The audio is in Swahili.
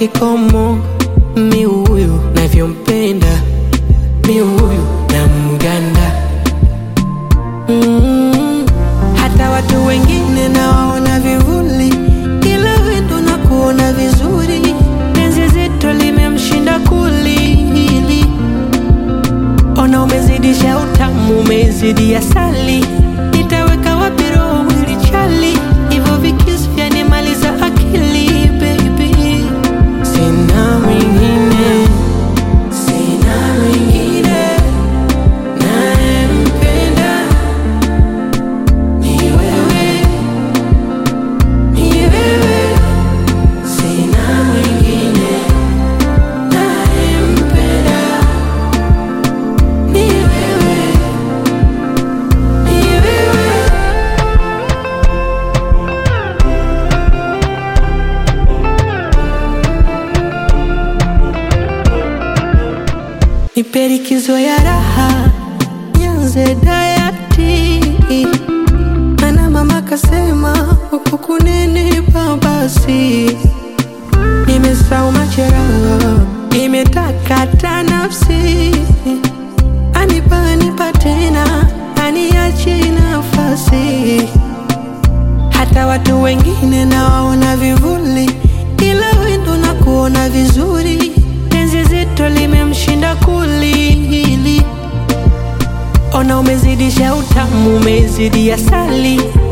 kikomo. Mi huyu navyompenda, mi huyu na mganda. Hata watu wengine nawaona vivuli, ila wewe ndo nakuona vizuri. Penzi zito limemshinda kulili. Ona umezidisha utamu, umezidi asali. Nitaweka wapi roho mwili chali, hivyo vikisi vyanimaliza akili baby. Sina mwingine, sina mwingine nayempenda, ni wewe, ni wewe. Sina mwingine nayempenda, ni wewe, ni wewe. Nipe likizo ya raha, nianze dayati. Mana mama kasema huku kunenipa basi. Nimesahau majeraha, nimetakata nafsi. Anipa tena, aniachi nafasi. Hata watu wengine nawaona vivuli, ila wewe ndo nakuona vizuri. Penzi zito limemshinda kulili. Ona umezidisha utamu, umezidi asali.